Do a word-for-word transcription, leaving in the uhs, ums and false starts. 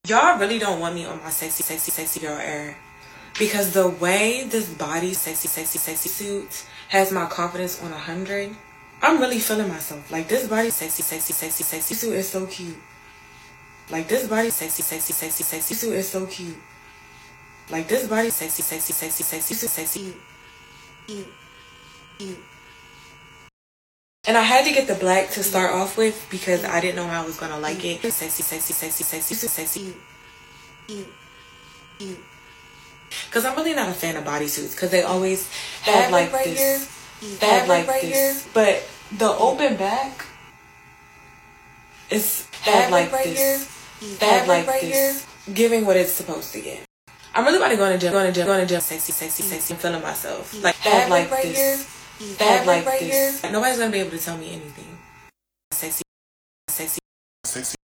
Y'all really don't want me on my sexy, sexy, sexy girl era. Because the way this body, sexy, sexy, sexy suit has my confidence on a hundred, I'm really feeling myself. Like this body, sexy, sexy, sexy, sexy suit is so cute. Like this body, sexy, sexy, sexy, sexy suit is so cute. Like this body, sexy, sexy, sexy, sexy suit, sexy. Cute, cute. And I had to get the black to start off with because I didn't know how I was gonna like it. Sexy, sexy, sexy, sexy, sexy. Because I'm really not a fan of bodysuits because they always have like this, they have like this, but the open back is have like this, they have like this, giving what it's supposed to give. I'm really about to go to gym, going to gym, going to gym, sexy, sexy, sexy, I'm feeling myself. Like have like this. They have like this. Nobody's gonna be able to tell me anything. Sexy, sexy, sexy.